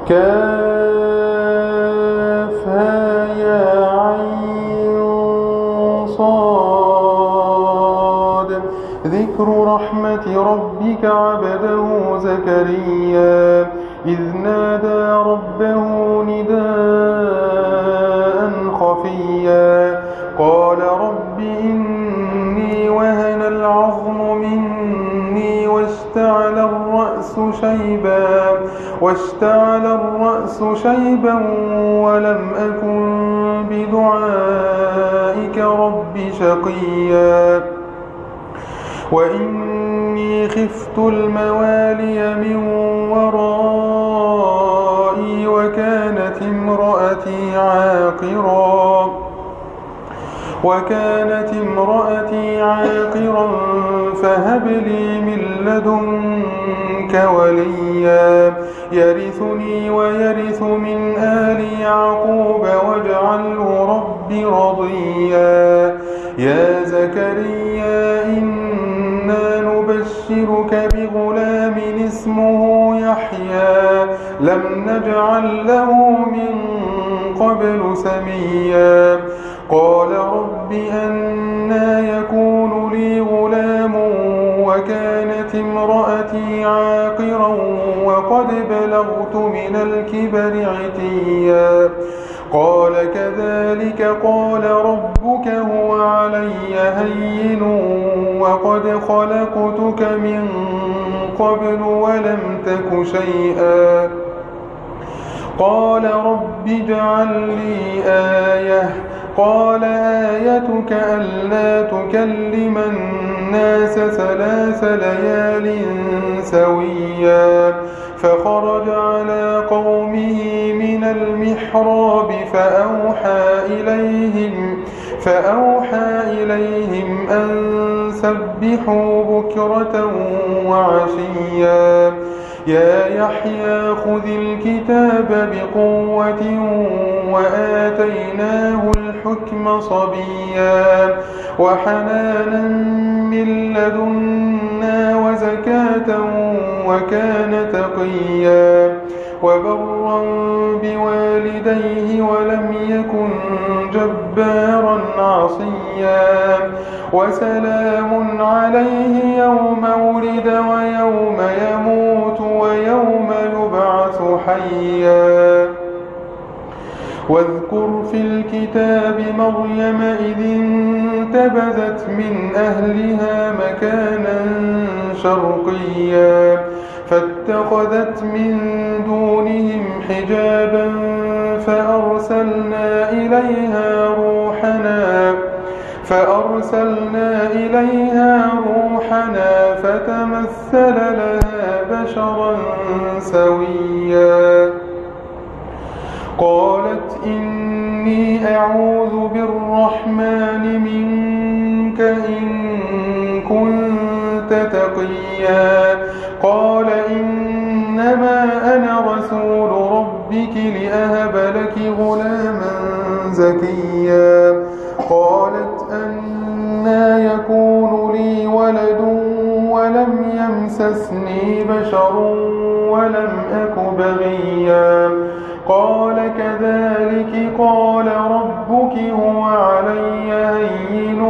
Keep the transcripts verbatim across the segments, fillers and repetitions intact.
كافها يا عين صاد. ذكر رحمة ربك عبده زكريا إذ نادى ربه نداء خفيا قال رب إني وهن العظم مني واشتعل الرأس شيبا واشتعل الرأس شيبا ولم أكن بدعائك رب شقيا وإني خفت الموالي من ورائي وكانت امرأتي عاقرا وكانت امرأتي عاقرا فهب لي من لدنك وليا يرثني ويرث من آل يعقوب واجعله رب رضيا. يا زكريا إنا نبشرك بغلام اسمه يحيى لم نجعل له من قبل سميا قال رب أنى يكون لي غلام وكانت امرأتي عاقرا وقد بلغت من الكبر عتيا قال كذلك قال ربك هو علي هين وقد خلقتك من قبل ولم تك شيئا قال رب اجعل لي آية قال آيتك ألا تكلم الناس ثلاث ليال سويا فخرج على قومه من المحراب فأوحى إليهم فأوحى إليهم أن سبحوا بكرة وعشيا يا يحيى خذ الكتاب بقوة وآتيناه الحكم صبيا وحنانا من لدنا وزكاة وكان تقيا وبرا بوالديه ولم يكن جبارا عصيا وسلام عليه يوم ولد ويوم يموت ويوم يبعث حيا. واذكر في الكتاب مريم إذ انتبذت من أهلها مكانا شرقيا فاتخذت من دونهم حجابا فأرسلنا إليها روحنا فأرسلنا إليها روحنا فتمثل لها بشرا سويا قالت إني أعوذ بالرحمن منك إن كنت تقيا قال إنما أنا رسول ربك لأهب لك غلاما زكيا قالت أنى يكون لي ولد ولم يمسسني بشر ولم أك بغيا قال كذلك قال ربك هو علي هين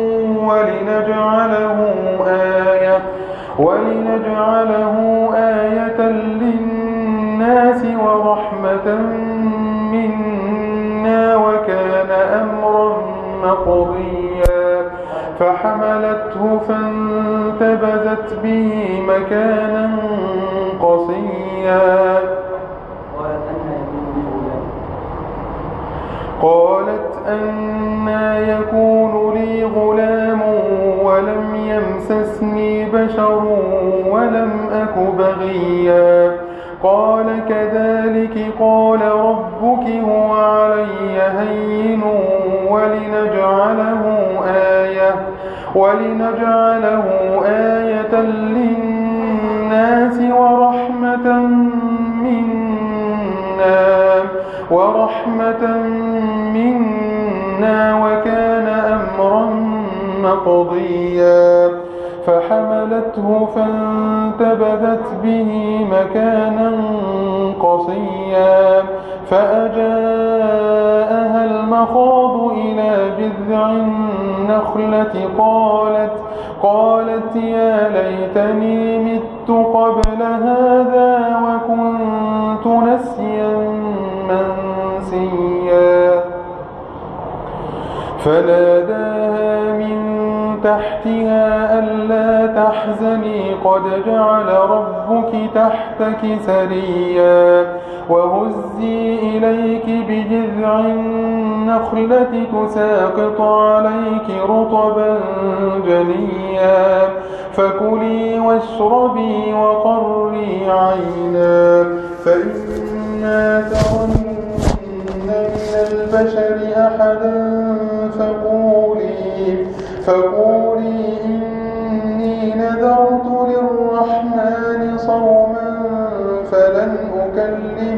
ولنجعله آية ولنجعله آية للناس ورحمة منا وكان أمرا مقضيا فحملته فانتبذت به مكانا قصيا قالت أنى يكون لي غلام ولم يمسسني بشر ولم أك بغيا قال كذلك قال ربك هو علي هين ولنجعله آية ولنجعله آية للناس ورحمة منا ورحمة منا وكان أمرا مقضيا فحمل فأخذته فانتبذت به مكانا قصيا فأجاءها المخاض إلى جذع النخلة قالت, قالت يا ليتني مت قبل هذا وكنت نسيا منسيا فناداها من تحتها ألا تحزني قد جعل ربك تحتك سريا وهزي إليك بجذع النخلة تساقط عليك رطبا جنيا فكلي واشربي وقري عينا فإما ترن من البشر أحدا فقولي, فقولي إني نذرت للرحمن صوما فلن أكلم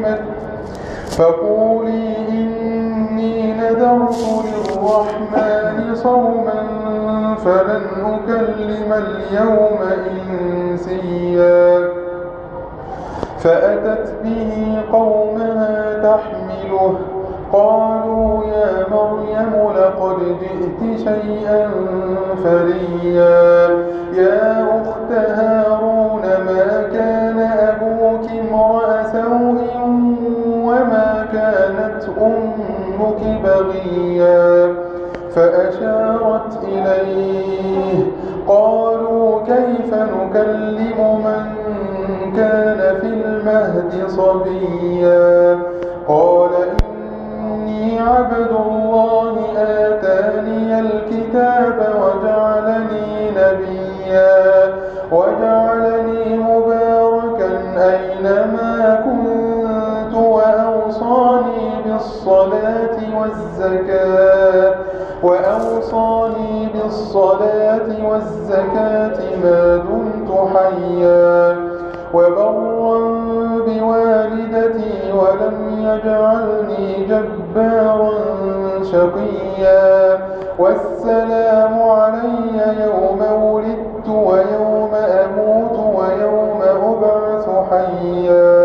فقولي إني نذرت للرحمن صوما فلن أكلم اليوم إنسيا فأتت به قومها تحمله قالوا يا مريم لقد جئت شيئا فريا يا أخت هارون ما كان أبوك امرأ سوء وما كانت أمك بغيا فأشارت إليه قالوا كيف نكلم من كان في المهد صبيا قال إني عبد الله آتاني الكتاب وجعلني نبيا وجعلني مباركا أينما كنت وأوصاني بالصلاة والزكاة وأوصاني بالصلاة والزكاة ما دمت حيا وبرا بوالدتي ولم يجعلني جبارا شقيا والسلام علي يوم ولدت ويوم أموت ويوم أبعث حيا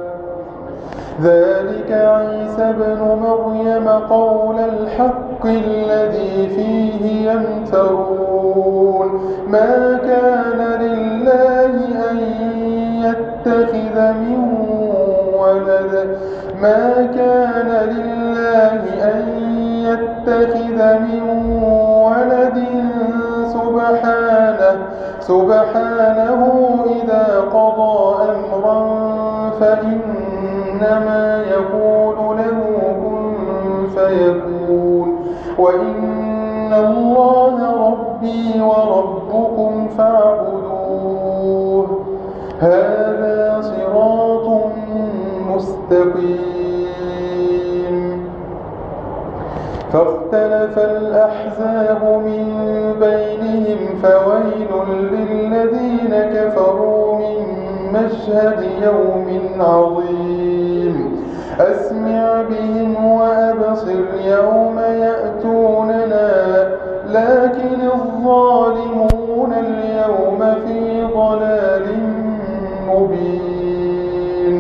ذلك عيسى ابن مريم قول الحق الذي فيه يمترون ما كان لله أن يتخذ من ولد ما كان لله أن يتخذ من ولد سبحانه سبحانه إذا قضى أمرا فإنما يقول له كن فيكون وإن الله ربي وربكم فاعبدوه هذا صراط مستقيم فاختلف الأحزاب من بينهم فويل للذين كفروا من مشهد يوم عظيم أسمع بهم وأبصر يوم يأتوننا لكن الظالمون اليوم في ضلال مبين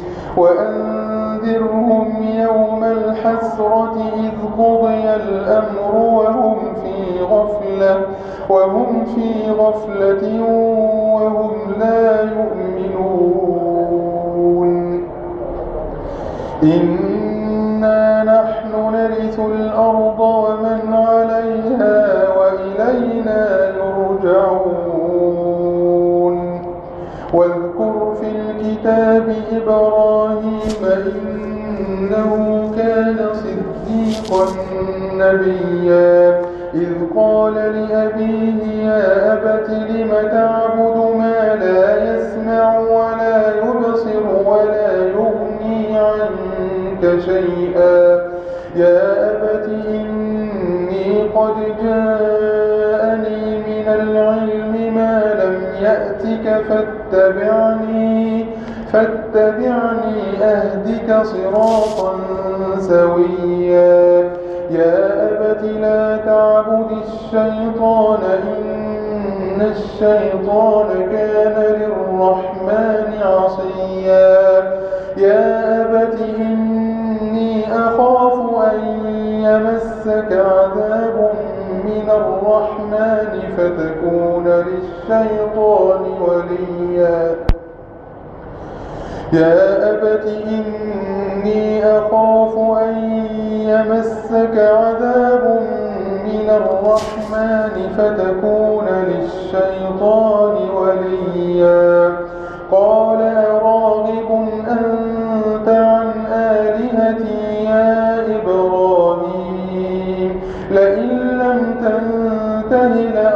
وأنذرهم يوم الحسرة إذ قضي الأمر وهم في غفلة وهم في غفلة وهم لا يؤمنون إنا نحن نرث الأرض ومن عليها وإلينا يرجعون واذكر في الكتاب إبراهيم إنه كان صديقا نبيا إذ قال لأبيه يا أبت لم تعبد ما لا يسمع ولا يبصر ولا يغني عنك شيئا يا أبت إني قد جاءني من العلم ما لم يأتك فاتبعني فاتبعني أهدك صراطا سويا يا أبت لا تعبد الشيطان إن الشيطان كان للرحمن عصيا يا أبت إني أخاف أن يمسك عذاب من الرحمن فتكون للشيطان وليا يا أبت إني أخاف أن يمسك عذاب من الرحمن فتكون للشيطان وليا قال أراغب أنت عن آلهتي يا إبراهيم لئن لم تنته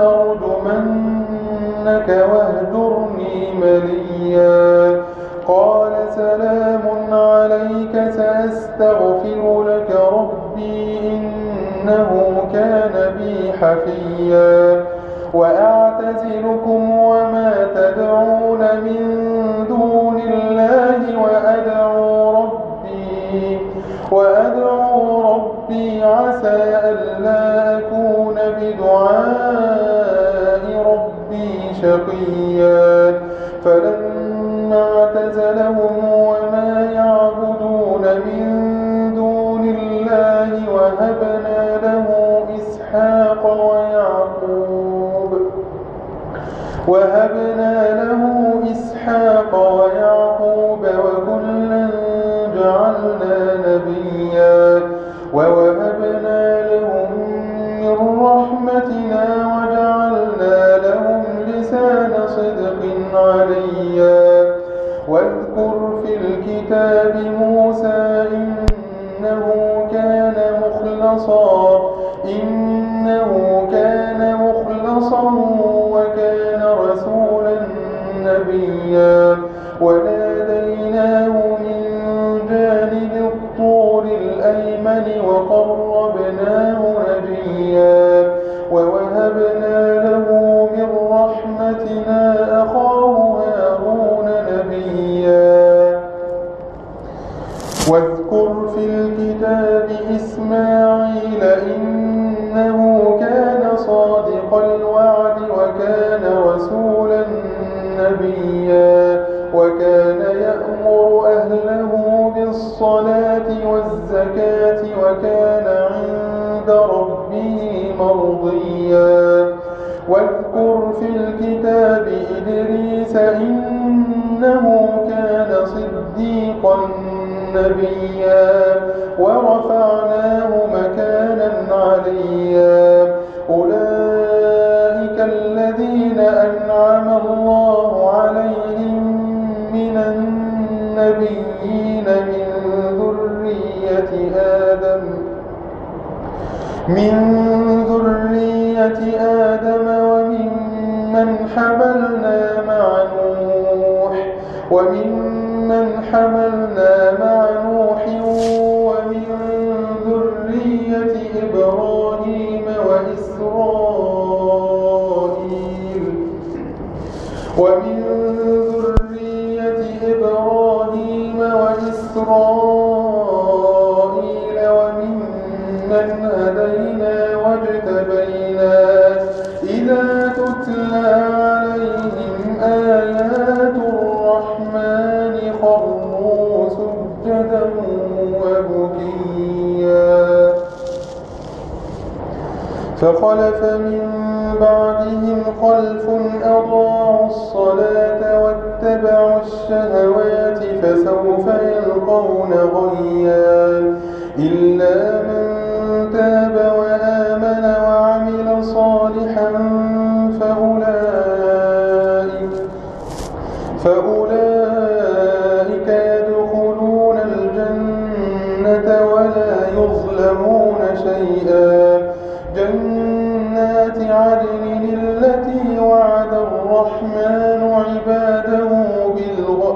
لأرجمنك واهجرني مليا قال سلام عليك سأستغفر لك ربي إنه كان بي حفيا وأعتزلكم وما تدعون من دون الله وأدعو ربي وأدعو ربي عسى ألا أكون بدعاء ربي شقيا فلما اعتزلهم وما يعبدون من دون الله وهبنا له إسحاق ويعقوب وهبنا له إسحاق ويعقوب وكلا جعلنا نبيا ووهبنا لهم من رحمتنا وجعلنا لهم لسان صدق عليا واذكر في الكتاب موسى إنه كان مخلصا إنه كان مخلصا وكان رسولا نبيا وناديناه من جانب الطور الأيمن وقربناه نجيا ووهبنا له من رحمتنا أخاه هارون نبيا واذكر في الكتاب إسماعيل إنه كان صادق الوعد وكان رسولا نبيا وكان يأمر أهله بالصلاة والزكاة وكان عند ربه مرضيا واذكر في الكتاب إدريس إنه كان صديقا نبيا ورفعناه مكانا عليا أولئك الذين أنعم الله عليهم من النبيين من ذرية آدم من ذرية آدم وممن حملنا مع نوح وممن حملنا مع نوح ومن ذرية إبراهيم وإسرائيل ومن ذرية إبراهيم وإسرائيل وممن هدينا واجتبينا إذا تتلى عليهم آيات الرحمن خروا سجدا وبكيا فخلف من بعدهم خلف أضاعوا الصلاة واتبعوا الشهوات فسوف يلقون غيا إلا من تاب وآمن وعمل صالحا فأولئك فأولئك يدخلون الجنة ولا يظلمون شيئا جنات عدن التي وعد الرحمن عباده بالغيب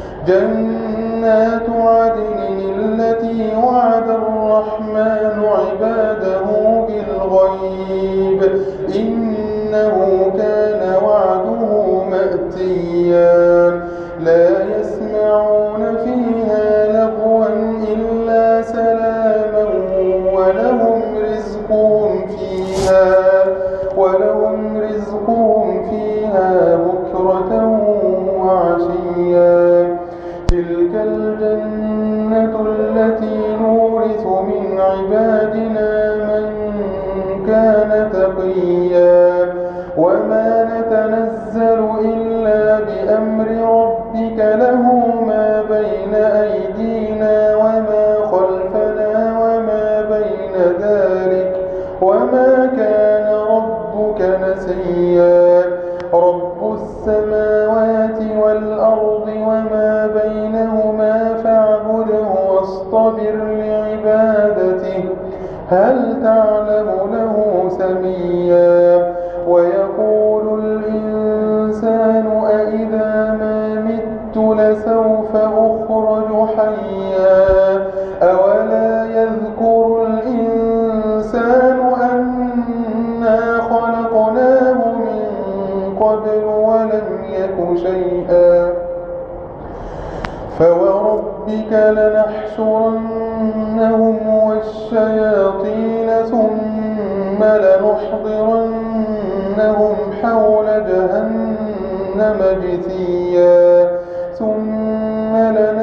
جنات عدن التي وعد الرحمن عباده بالغيب إنه كان وعده مأتيا لا يسمعون فيها لغوا إلا سلاما ولهم رزقهم فيها ولهم رزقهم فيها بأمر ربك له ما بين أيدينا وما خلفنا وما بين ذلك وما كان ربك نسيا رب السماوات والأرض وما بينهما فاعبده واصطبر لعبادته هل تعلم له سميا ويقول الإنسان أإذا ما مت لسوف أخرج حيا أولا يذكر الإنسان أنا خلقناه من قبل ولم يك شيئا فوربك لنحشرنهم والشياطين ثم لنحضرنهم حول جهنم جثيا ثم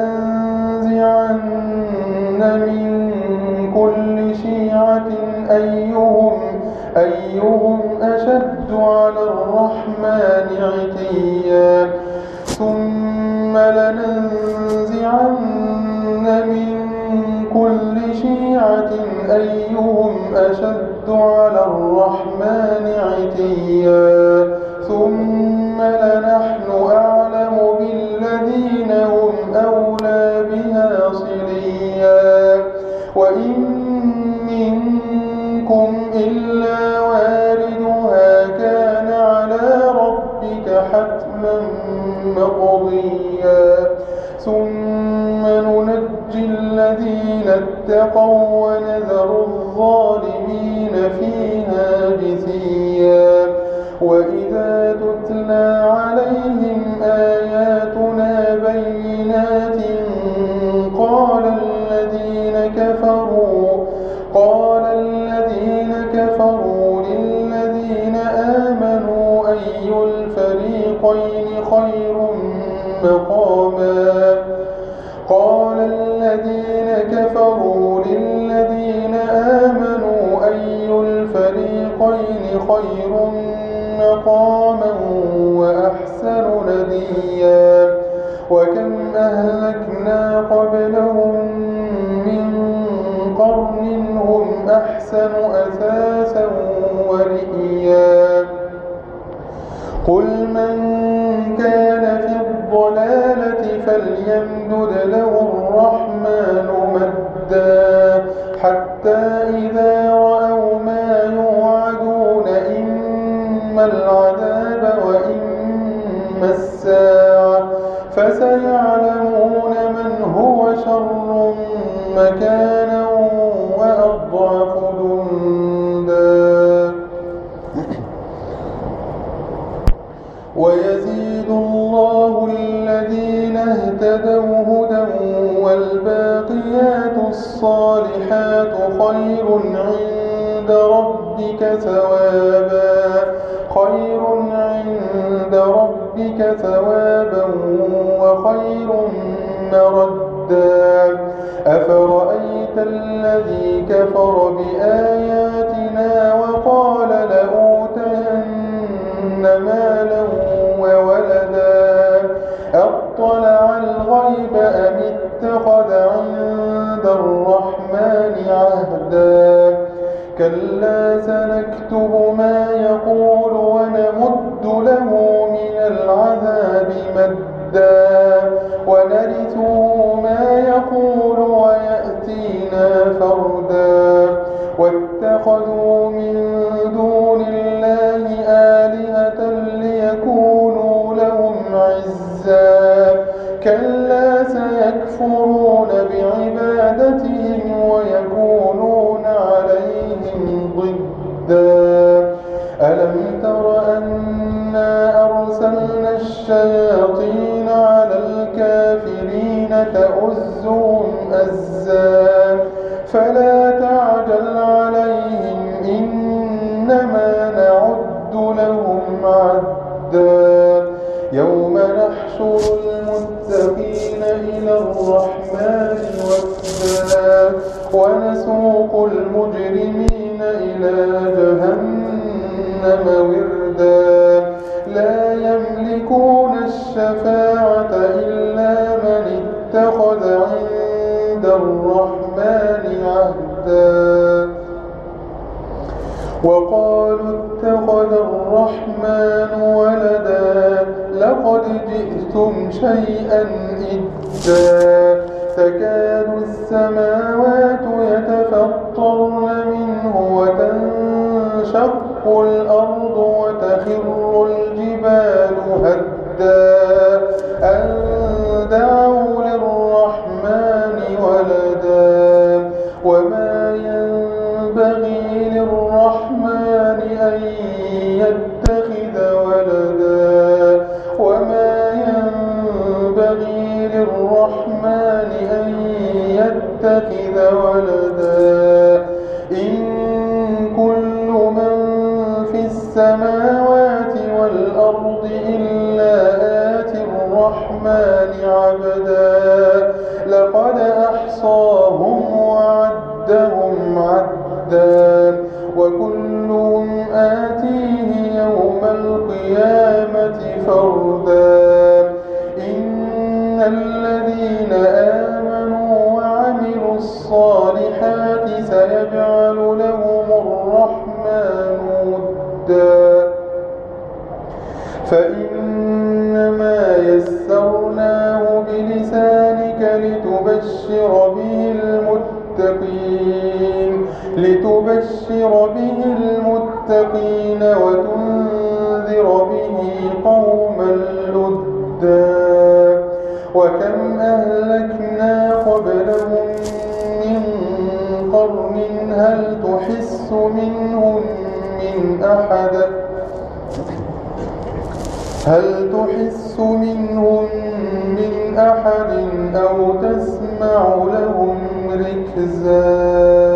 لننزعن من كل شيعة أيهم أيهم أشد على الرحمن عتيا ثم لننزعن من كل شيعة أيهم أشد على الرحمن عتيا ثم لنحن أعلم بالذين هم أولى بها صليا وإن منكم إلا واردها كان على ربك حتما مقضيا ثم ننجي الذين اتقوا ونذر الظالمين فيها جثيا وإذا تتلى عليهم آياتنا بينات قال الذين كفروا قال الذين كفروا للذين آمنوا أي الفريقين خير مقاما قال الذين كفروا للذين آمنوا أي الفريقين خير مقاما وأحسن نديا وكم أهلكنا قبلهم من قرن هم أحسن أثاثا ورئيا قل من كان في الضلالة فليمدد له الرحمن مدا حتى إذا رأوا ما يوعدون إما العذاب وإما الساعة فسيعلمون من هو شر مكانا وأضعف جندا ويزيد الله الذين اهتدوا هدى والباقيات الصالحات خير عند ربك ثوابا خير عند ربك ثوابا وخير مردا أفرأيت الذي كفر بآياتنا وقال لأوتين مالا وولدا أطلع الغيب أم اتخذ عند الرحمن عهدا كلا سنكتب ما يقول ونمد له من العذاب مدا ونرثه ما يقول ويأتينا فردا واتخذوا من دون الله آلهة ليكونوا لهم عزا كلا سيكفرون بعبادتهم ويكونون عليهم ضدا ألم تر أنا أرسلنا الشياطين على الكافرين تؤزهم أزا فلا تعجل عليهم إنما نعد لهم عدا يوم نحشر المتقين إلى الرحمن وفدا ونسوق المجرمين إلى جهنم وردا لا يملكون الشيء الشفاعة إلا من اتخذ عند الرحمن عهدا وقالوا اتخذ الرحمن ولدا لقد جئتم شيئا إدا تكاد السماوات يتفطرن منه وتنشق الأرض وتخر الجبال هدا أن دعوا للرحمن ولدا وما ينبغي للرحمن أن يتخذ ولدا وما ينبغي للرحمن أن يتخذ ولدا إن كل من في السماوات والأرض إلا آتي الرحمن عبدا لقد أحصاهم وعدهم عدا وكلهم آتيه يوم القيامة فردا إن الذين آمنوا وعملوا الصالحات سيجعل لهم الرحمن ودا فإنما يسرناه بلسانك لتبشر به المتقين لتبشر به المتقين وتنذر به قوما لدا وكم أهلكنا قبلهم من قرن هل تحس منهم من أحد هل تحس منهم من أحد أو تسمع لهم ركزا